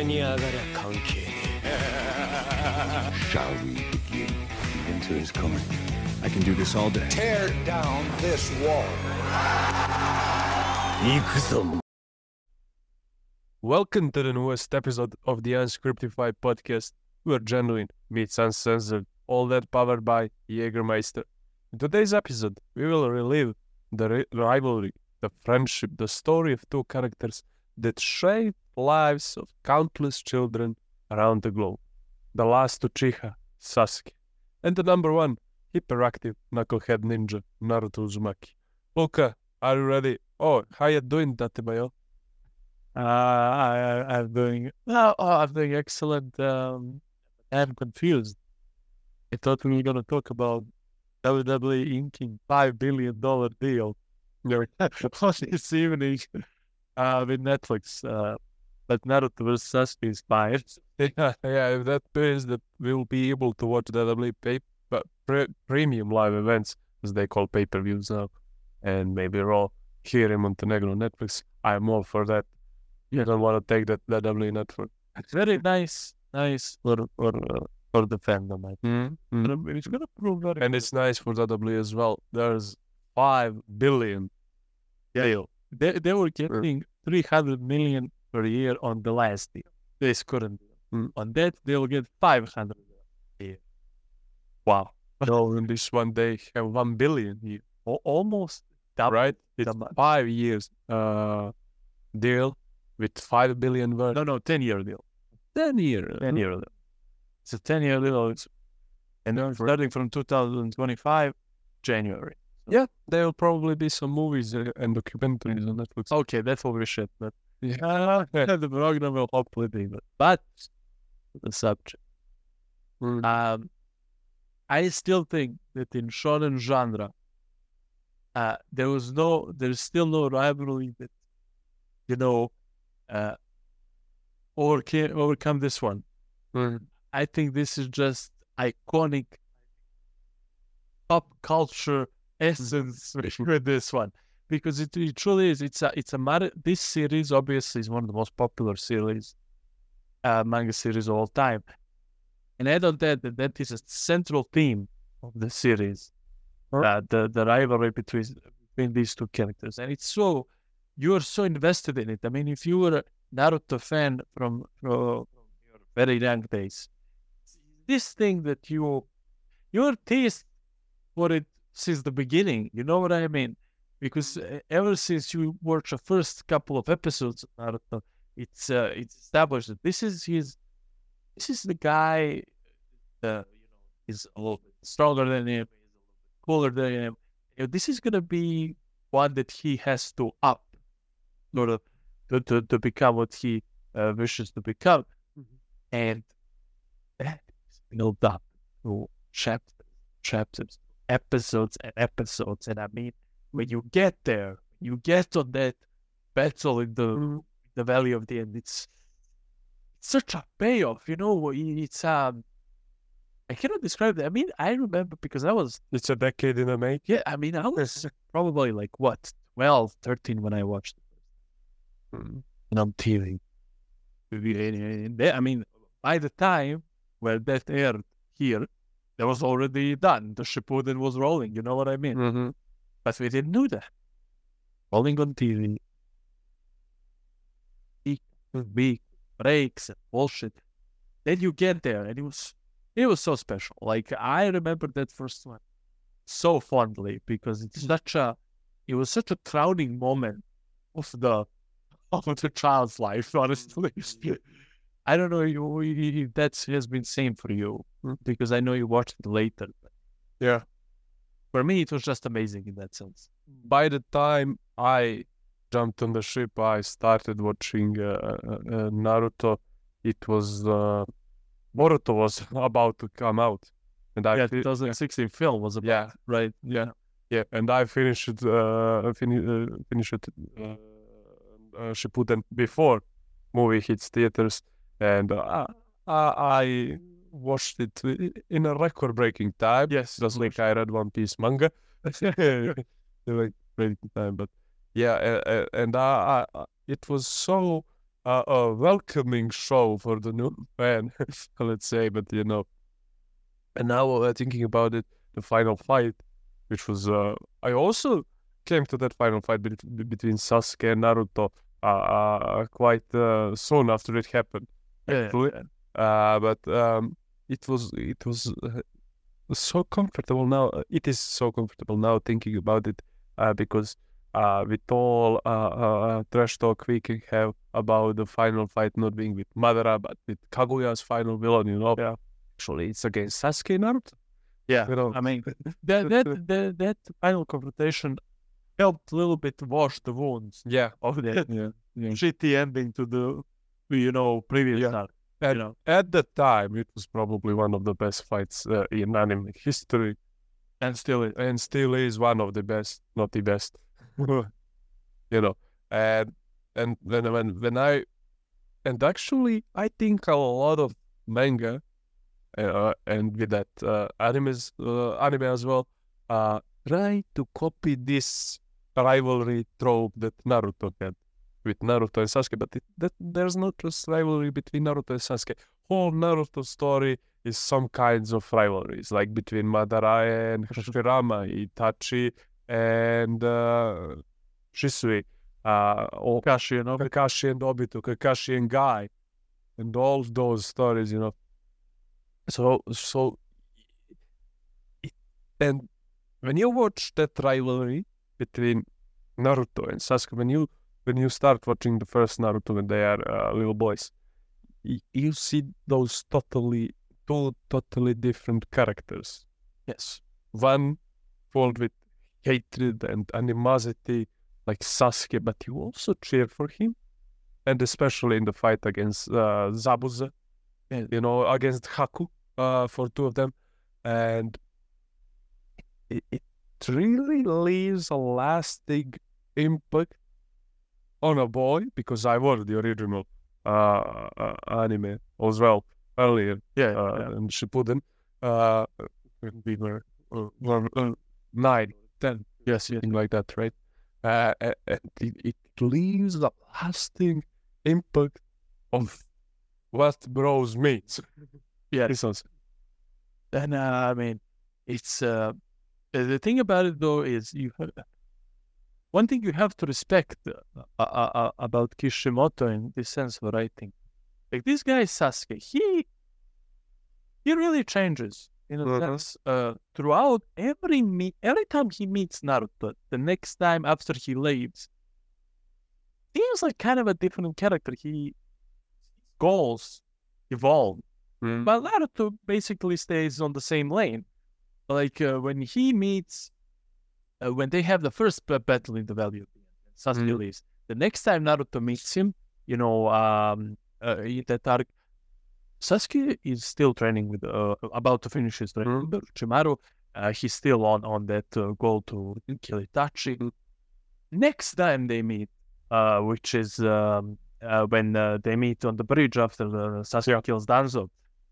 上に上がりゃ関係ねえ Shall we begin? The winter is coming. I can do this all day. Tear down this wall. 行くぞ Welcome to the newest episode of the Unscriptified podcast, where genuine meets uncensored, all that powered by Jägermeister. In today's episode, we will relive the rivalry, the friendship, the story of two characters that shaped lives of countless children around the globe. The last Uchiha, Sasuke, and the number one hyperactive knucklehead ninja, Naruto Uzumaki. Luka, are you ready? Oh, how you doing, Datemayo? I'm doing excellent. I'm confused. I thought we were going to talk about WWE inking $5 billion deal on this evening with Netflix. But Naruto vs. Sasuke is fine. Yeah, if that means that we'll be able to watch WWE premium live events, as they call pay-per-views now, and maybe Raw here in Montenegro Netflix, I'm all for that. You don't want to take that WWE network. It's very nice for the fandom. I think. It's going to prove very And it's nice for WWE as well. There's $5 billion deal. They were getting 300 million per year on the last deal. This current deal. On that, they'll get 500 a year. Wow. So in this one, they have $1 billion here. Almost double. Right? It's 5 years deal with $5 billion worth. No, 10-year deal. 10-year. 10-year deal. It's a 10-year deal. And then starting from 2025, January. Yeah, there will probably be some movies and documentaries on Netflix. Okay, that's what we should. But the program will hopefully be. But the subject. I still think that in shonen genre, there's still no rivalry that, overcome this one. I think this is just iconic pop culture essence with this one, because it truly is. This series obviously is one of the most popular series, manga series of all time, and I don't doubt that is a central theme of the series, the rivalry between these two characters, and you are so invested in it. I mean, if you were a Naruto fan from your very young days, this thing that your taste for it since the beginning, you know what I mean? Because ever since you watch the first couple of episodes of Naruto, it's established that this is the guy. He's a little bit stronger than him, he's a little bit cooler than him. This is gonna be one that he has to up, in order to become what he wishes to become, and that is built up to chapters, episodes and episodes. And I mean, when you get there, you get on that battle in the Valley of the End. It's such a payoff, It's I cannot describe that. I mean, I remember because It's a decade in the making. Yeah, I mean, I was probably like 12, 13 when I watched it on TV. I mean, by the time where that aired here, that was already done. The Shippuden was rolling, you know what I mean? But we didn't do that. Rolling on TV, week breaks and bullshit. Then you get there, and it was so special. Like, I remember that first one so fondly, because it was such a crowning moment of the child's life, honestly. I don't know if that has been same for you, because I know you watched it later. Yeah. For me, it was just amazing in that sense. By the time I jumped on the ship, I started watching Naruto. It was Boruto was about to come out, and 2016 film was about. Right. Yeah. And I finished it. Shippuden before movie hits theaters, and I watched it in a record-breaking time. Yes, just like I read One Piece manga. Like breaking time, but yeah, and it was so a welcoming show for the new fan, let's say. But and now thinking about it, the final fight, which was I also came to that final fight between Sasuke and Naruto quite soon after it happened. Actually. But it was so comfortable now. It is so comfortable now thinking about it because with all trash talk we can have about the final fight not being with Madara but with Kaguya's final villain, Yeah. Actually, it's against Sasuke and Naruto. Yeah, You know. I mean that final confrontation helped a little bit wash the wounds Yeah. of that Yeah. shitty ending to the previous arc. And at the time, it was probably one of the best fights in anime history, And still it. and still is one of the best, not the best. And actually, I think a lot of manga and with that anime as well try to copy this rivalry trope that Naruto had with Naruto and Sasuke, but there's not just rivalry between Naruto and Sasuke. Whole Naruto story is some kinds of rivalries, like between Madara and Hashirama, Itachi and Shisui, Kakashi, Kakashi and Obito, Kakashi and Guy, and all those stories, So, and when you watch that rivalry between Naruto and Sasuke, when you start watching the first Naruto when they are little boys, you see those two totally different characters. yes. One filled with hatred and animosity, like Sasuke, but you also cheer for him, and especially in the fight against Zabuza, against Haku, for two of them, and it really leaves a lasting impact on a boy, because I watched the original anime as well earlier, and Shippuden, when we were 9, 10, something like that, right? And it leaves a lasting impact of what bros means. Yeah. Listen. And I mean, it's the thing about it though is one thing you have to respect about Kishimoto in this sense of writing. Like this guy Sasuke, he really changes in a sense throughout every time he meets Naruto. The next time after he leaves, he's like kind of a different character. His goals evolve. But Naruto basically stays on the same lane. Like when he meets, when they have the first battle in the Valley of the End, Sasuke leaves. The next time Naruto meets him, in that arc, Sasuke is still training with, about to finish his training with Orochimaru. He's still on that goal to kill Itachi. Next time they meet, which is when they meet on the bridge after Sasuke kills Danzo,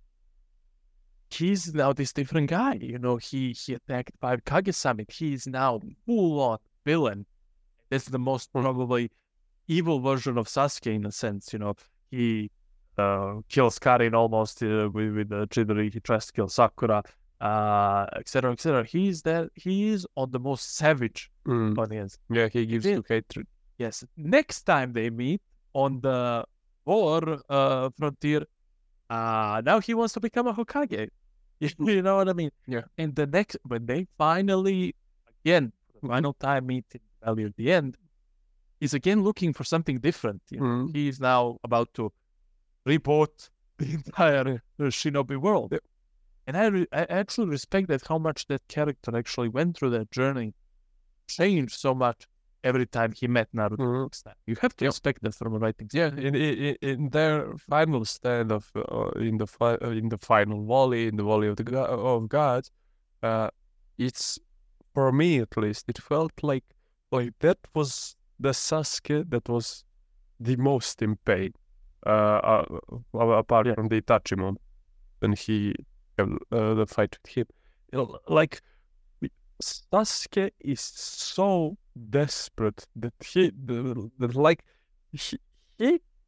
he's now this different guy. He attacked 5 Kage Summit. He's now full-on villain. That's the most probably evil version of Sasuke in a sense. He kills Karin almost with Chidori. He tries to kill Sakura, etc., etc. He is on the most savage audience. Yeah, he gives you hatred. Yes. Next time they meet on the war frontier, now he wants to become a Hokage. You know what I mean? Yeah. And when they finally, again, final time meet in the Valley of the End, he's again looking for something different. He's now about to report the entire Shinobi world. Yeah. And I actually respect that, how much that character actually went through that journey, changed so much every time he met Naruto next time. You have to respect that from a writing. Yeah, in their final stand of in the final volley, in the volley of of gods, it's, for me at least, it felt like that was the Sasuke that was the most in pain, apart from the Itachi moment when he had the fight with him. Like Sasuke is so desperate that he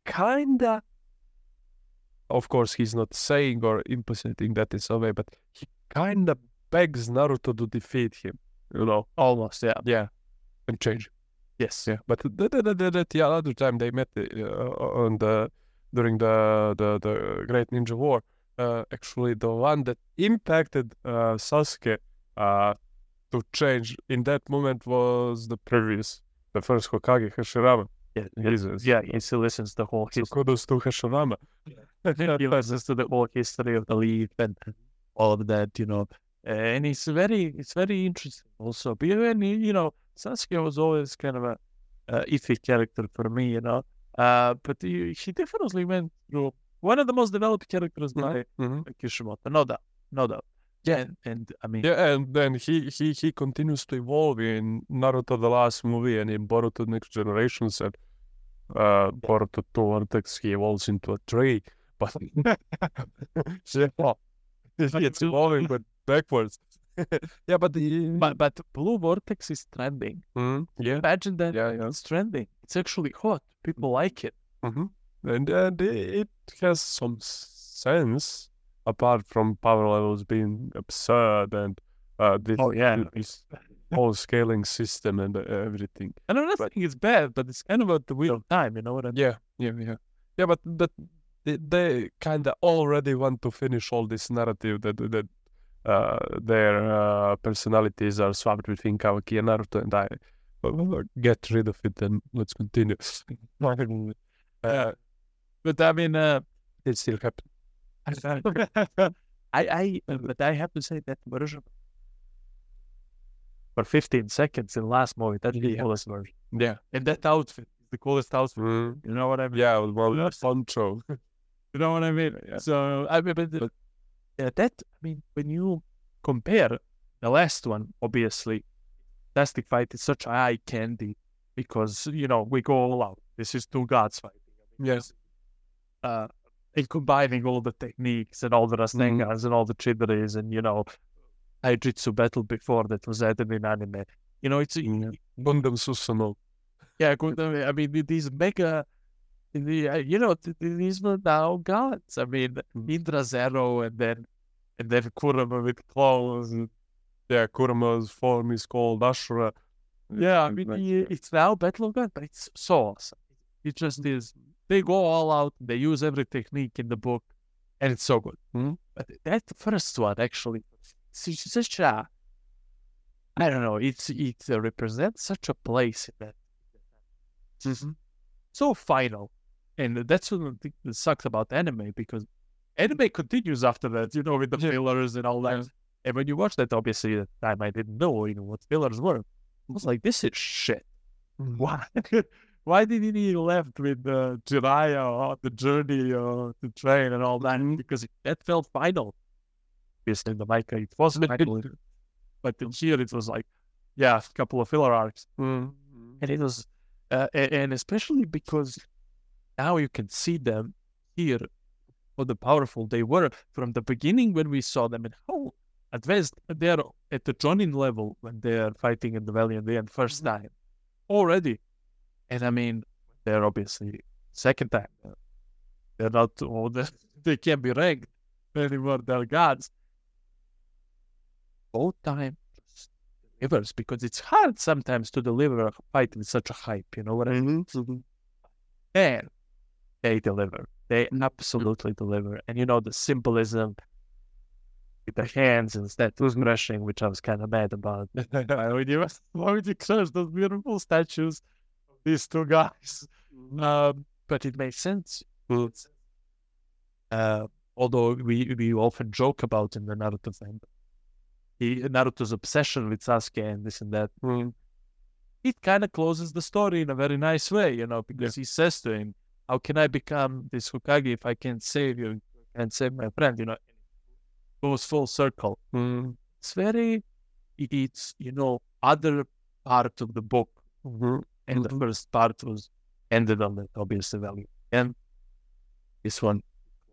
kinda, of course, he's not saying or implicating that in some way, but he kinda begs Naruto to defeat him, you know? Almost, yeah. Yeah, and change. Yes. Yeah, but the other time they met during the Great Ninja War, actually the one that impacted Sasuke to change in that moment was the first Hokage, Hashirama. Yeah, Jesus. yeah, he still listens to the whole So history. kudos to Hashirama. He listens to the whole history of the leaf and all of that, you know. And it's very interesting also. But Sasuke was always kind of a iffy character for me, you know. But he definitely went through one of the most developed characters by Kishimoto, no doubt. Yeah, and I mean, yeah, and then he continues to evolve in Naruto the last movie and in Boruto Next Generations and Boruto 2 Vortex he evolves into a tree, but it's evolving but backwards. Yeah, but Blue Vortex is trending. yeah, Imagine that yeah. it's trending. It's actually hot. People like it. And it has some sense apart from power levels being absurd and this whole scaling system and everything. And I'm not saying it's bad, but it's kind of at the wheel of time, you know what I mean? Yeah, but they kind of already want to finish all this narrative that their personalities are swapped between Kawaki and Naruto, and I get rid of it and let's continue. But I mean, it still happens. but I have to say that version for 15 seconds in the last movie, that's the coolest version. Yeah. And that outfit is the coolest outfit. You know what I mean? Yeah, well, poncho. You know what I mean? Yeah. So, I mean, when you compare the last one, obviously, Fantastic Fight is such a eye candy because, you know, we go all out. This is two gods fighting. Yes. And combining all the techniques and all the Rasengan's and all the Chibiris and, you know, Taijutsu battle before that was added in anime. You know, it's... Gundam Susanoo. Yeah, I mean, these mega... these were now gods. I mean, Indra Zero and then Kurama with claws. Yeah, Kurama's form is called Ashura. Yeah, I mean, it's now Battle of God, but it's so awesome. It just is. They go all out. They use every technique in the book, and it's so good. But that first one, actually, it's such a... I don't know. It represents such a place in that. So final. And that's what I think that sucks about anime, because anime continues after that, you know, with the fillers and all that. And when you watch that, obviously, at the time I didn't know, you know, what fillers were. I was like, this is shit. Why? Why did he left with Jiraiya, the journey, the train and all that? Because that felt final. Obviously, in the manga, it wasn't final. But in here, it was like, a couple of filler arcs. And it was, and especially because now you can see them here, how the powerful they were from the beginning when we saw them and how advanced they are at the Jonin level when they are fighting in the Valley of the End first time already. And I mean, they're obviously second time. They're not, they can't be ranked anymore. They're gods. Both time delivers, because it's hard sometimes to deliver a fight with such a hype, you know what I mean? And they deliver. They absolutely deliver. And you know, the symbolism with the hands and statues brushing, which I was kind of mad about. Why would you crush those beautiful statues of these two guys? But it makes sense. Although we often joke about in the Naruto fandom, Naruto's obsession with Sasuke and this and that, it kind of closes the story in a very nice way, you know, because he says to him, how can I become this Hokage if I can't save you, can't save my friend, you know? It goes full circle. It's you know, other part of the book, and the first part was ended on that obvious value. And this one,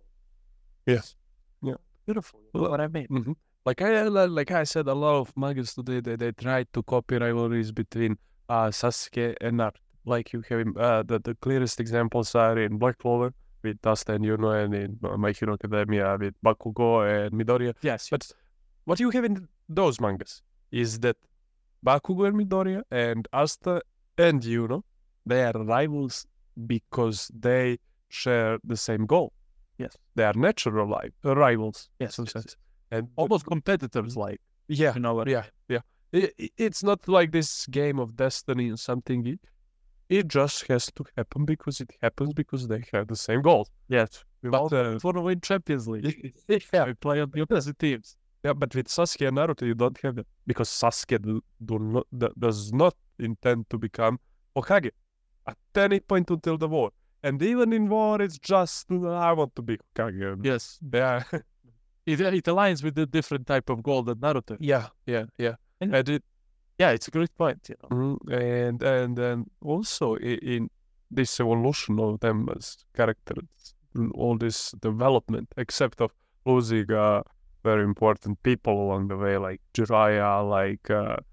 beautiful, you know what I mean? Like I said, a lot of mangas today, they try to copy rivalries between Sasuke and Naruto. like you have the clearest examples are in Black Clover with Dust and Yuno, and in My Hero Academia with Bakugo and Midoriya. Yes. But what you have in those mangas is that Bakugo and Midoriya and Asta and Yuno, they are rivals because they share the same goal. Yes. They are natural rivals. Yes. And Almost competitors, like, yeah, you know what? yeah. It's not like this game of destiny and something. It just has to happen because it happens because they have the same goal. Yes. We But, all want to win Champions League. Yeah. We play on the opposite teams. Yeah, but with Sasuke and Naruto, you don't have it because Sasuke does not intend to become Hokage at any point until the war. And even in war, it's just I want to be Hokage. Yes. Yeah, It aligns with the different type of goal that Naruto. yeah. And- And it Yeah, it's a great point. You know. and then also in this evolution of them as characters, all this development, except of losing very important people along the way, like Jiraiya, like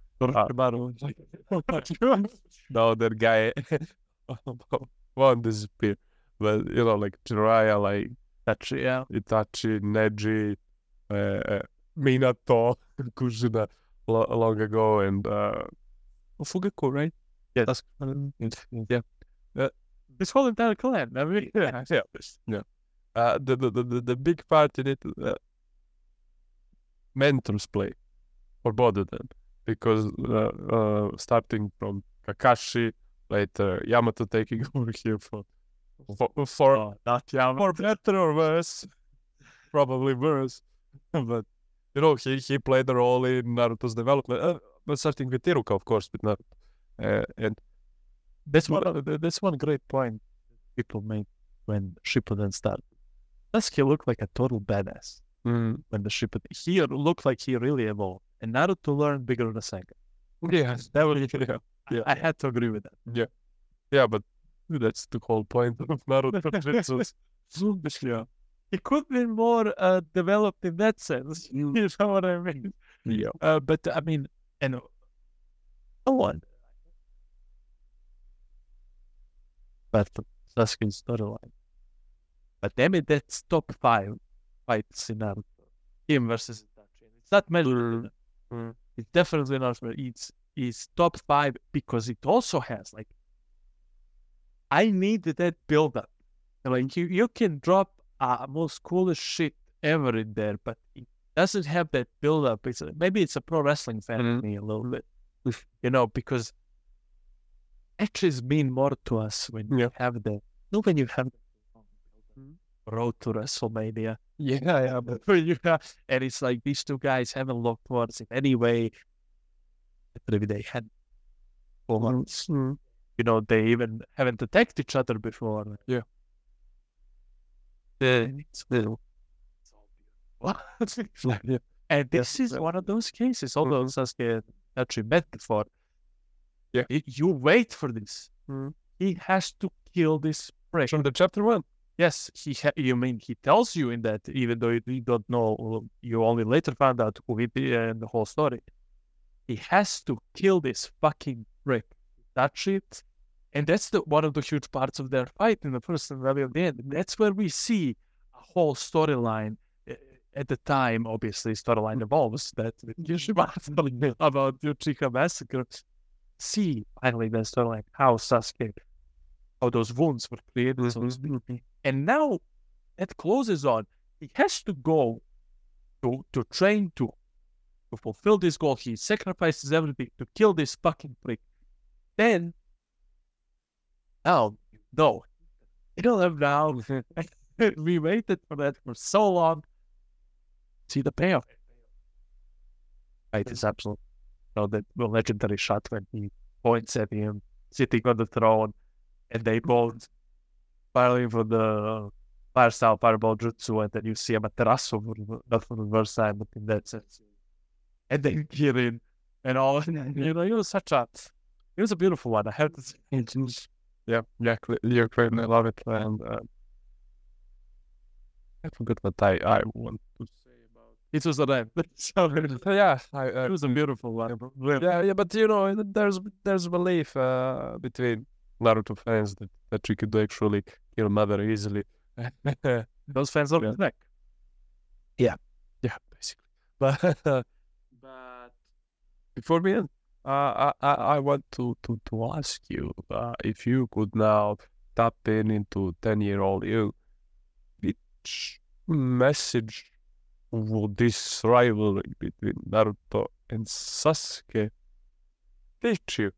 the other guy won't disappear. But you know, like Jiraiya, like Itachi, Neji, Minato, Kushina long ago, and Fugaku, right? Yes. That's, yeah. This whole entire clan. I mean, Yeah. The big part in it, mentors play for both of them, because starting from Kakashi, later Yamato taking over here for not Yamato. for better or worse, probably worse, but you know he played a role in Naruto's development. But starting with Iruka, of course, with Naruto, and That's one great point people make when Shippuden started. Sasuke looked like a total badass when the Shippuden. He looked like he really evolved, and Naruto learned bigger Rasengan. yeah, That was Yeah. I had to agree with that. yeah, but that's the whole point of Naruto jutsus. Yeah. He could be more developed in that sense. You know what I mean? Yeah. But I mean, and no one. But Sasuke's storyline. But damn it, that's top 5 fights in Naruto. Him versus Itachi. It's not measured. It's definitely not measured. It's top 5 because it also has like. I need that build up. Like you can drop most coolest shit ever in there, but it doesn't have that build up. Maybe it's a pro wrestling fan in me a little bit, you know, because matches mean more to us when you have the when you have the road to WrestleMania. Yeah, but And it's like these two guys haven't looked towards it anyway. Maybe they had 4 months. You know, they even haven't attacked each other before. Yeah. It's all beautiful. yeah. And this is one of those cases, although Sasuke actually met before. Yeah. You wait for this. He has to kill this prick. From the chapter 1. Yes, he tells you in that, even though you don't know, you only later found out who he is and the whole story. He has to kill this fucking prick. Touch it. And that's one of the huge parts of their fight in the first and very at the end. That's where we see a whole storyline. At the time, obviously, storyline evolves. That about Uchiha Massacre. See, finally, the storyline, how Sasuke, how those wounds were created, so to speak. And now that closes on. He has to go to train to fulfill this goal. He sacrifices everything to kill this fucking prick. Then, no, kill him now. We waited for that for so long. See the payoff. Right, it's absolute. That legendary shot when he points at him sitting on the throne, and they both firing for the fire style fireball jutsu, and then you see Amaterasu, not for the first time, but in that sense. And then Kirin and all. You know, it was a beautiful one. I have to say. Yeah, you're correct. I love it. And I forgot what I want to say about it. Was a rhyme. yeah, it was a beautiful one. Yeah, but you know, there's belief between Naruto fans that you could actually kill mother easily. Those fans are Yeah. back. Yeah, basically. But before we end, I want to ask you if you could now tap into 10-year-old you, which message would this rivalry between Naruto and Sasuke teach you?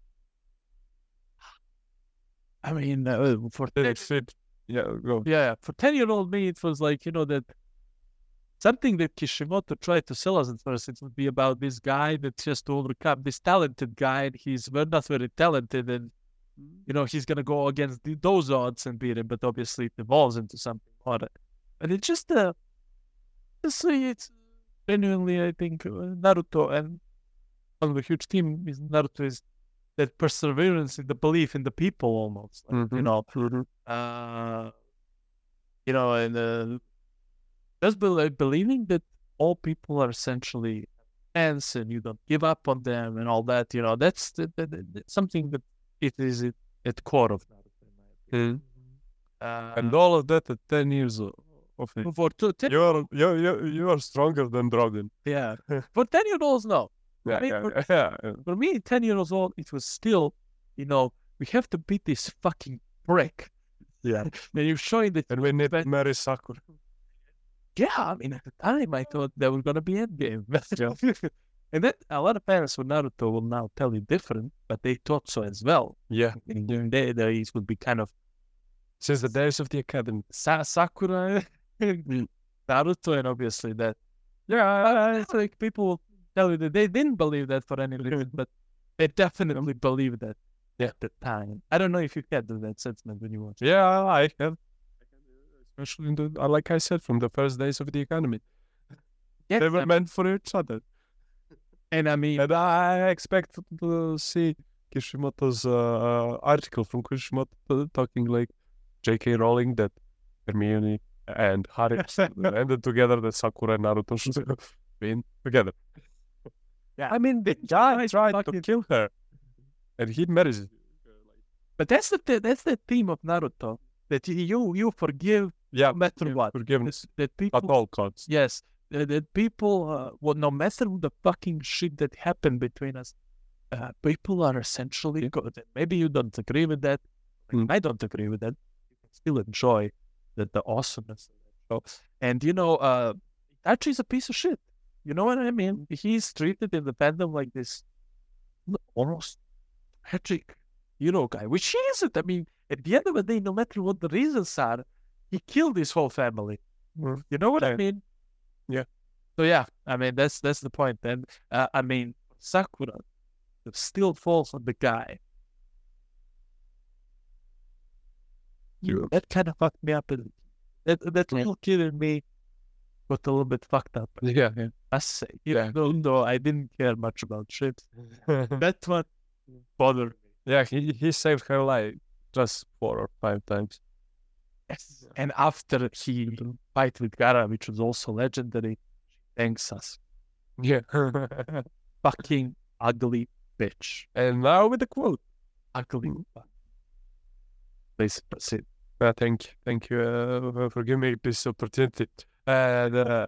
I mean, for Yeah, go. yeah, for 10-year-old me, it was like, that something that Kishimoto tried to sell us at first. It would be about this guy that just to overcome this talented guy, and he's not very talented, and he's gonna go against those odds and beat him. But obviously, it evolves into something harder. And it's just it's genuinely, I think, Naruto, and one of the huge theme is Naruto is that perseverance in the belief in the people, almost. Like, and just believing that all people are essentially fans and you don't give up on them and all that. That's something that it is at the core of Naruto, in my opinion. And all of that at 10 years of age. For 10, You are stronger than Dragon. yeah, for 10-year-olds, no. Yeah, I mean, yeah. For me, 10 years old, it was still, we have to beat this fucking prick. Yeah. And you're showing that. And we need to marry Sakura. Yeah, I mean, at the time, I thought that was going to be endgame. And that a lot of parents for Naruto will now tell you different, but they thought so as well. Yeah. During their days would be kind of Since the days of the academy. Sakura, Naruto, and obviously that. Yeah, it's like people will tell you that they didn't believe that for any reason, but they definitely believed that at the time. I don't know if you had that sentiment when you watched it. Yeah, I have. Especially like I said, from the first days of the academy. Yes, They were meant for each other. and I mean, And I expect to see Kishimoto's article from Kishimoto talking like J.K. Rowling that Hermione and Harry ended together, that Sakura and Naruto should have been together. Yeah. I mean, the guy tried to kill her, and he marries her. but that's the theme of Naruto, that you forgive Yeah, no matter what. forgiveness That people, at all costs. yes, that people, no matter the fucking shit that happened between us, people are essentially good. And maybe you don't agree with that. I don't agree with that. You can still enjoy the awesomeness of that show. And Itachi is a piece of shit. You know what I mean? He's treated in the fandom like this almost tragic hero guy, which he isn't. I mean, at the end of the day, no matter what the reasons are, he killed his whole family. You know what I mean? Yeah. So yeah, I mean that's the point. And I mean Sakura still falls on the guy. That kind of fucked me up. That little kid in me got a little bit fucked up. Yeah. I say, even though I didn't care much about shit, that one bothered me. Yeah, he saved her life just 4 or 5 times. Yes. And after he fight with Gaara, which was also legendary, she thanks us. Yeah. Fucking ugly bitch. And now with the quote. Ugly. Please proceed. Thank you for giving me this opportunity. And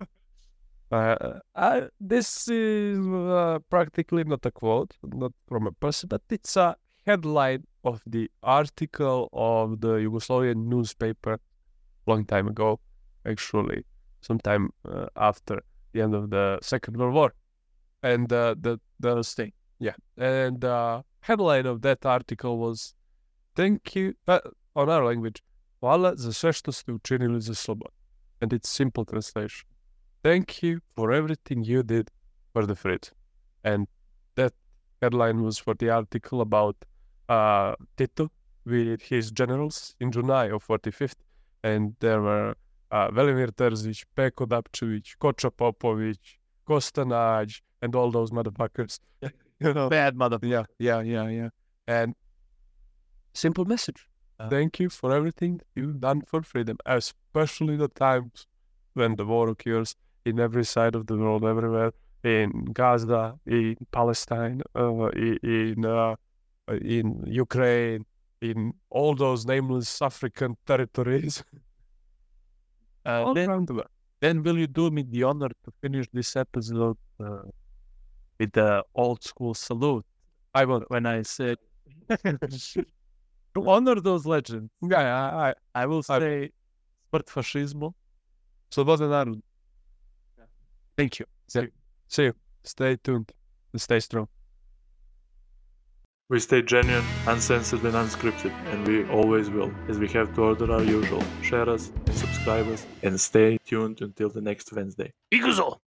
this is practically not a quote, not from a person, but it's a headline of the article of the Yugoslavian newspaper long time ago, actually, sometime after the end of the Second World War. And the thing, yeah. And the headline of that article was, "Thank you," on our language, "Hvala za sve što ste učinili za slobodu." And it's simple translation. Thank you for everything you did for the freedom. And that headline was for the article about Tito with his generals in July of 45th. And there were Velimir Terzic, Peko Dapčević, Koča Popović, Kostanaj, and all those motherfuckers. Bad motherfucker. Yeah. And simple message. Thank you for everything you've done for freedom, especially the times when the war occurs in every side of the world, everywhere, in Gaza, in Palestine, in Ukraine, in all those nameless African territories. All around the world. Then will you do me the honor to finish this episode with the old school salute? I will. When I said to honor those legends, Yeah, I will say smrt fašizmu. Slobodan narod. Thank you. See you. Stay tuned. Stay strong. We stay genuine, uncensored and unscripted, and we always will, as we have to order our usual. Share us and subscribe us, and stay tuned until the next Wednesday. Iguzo!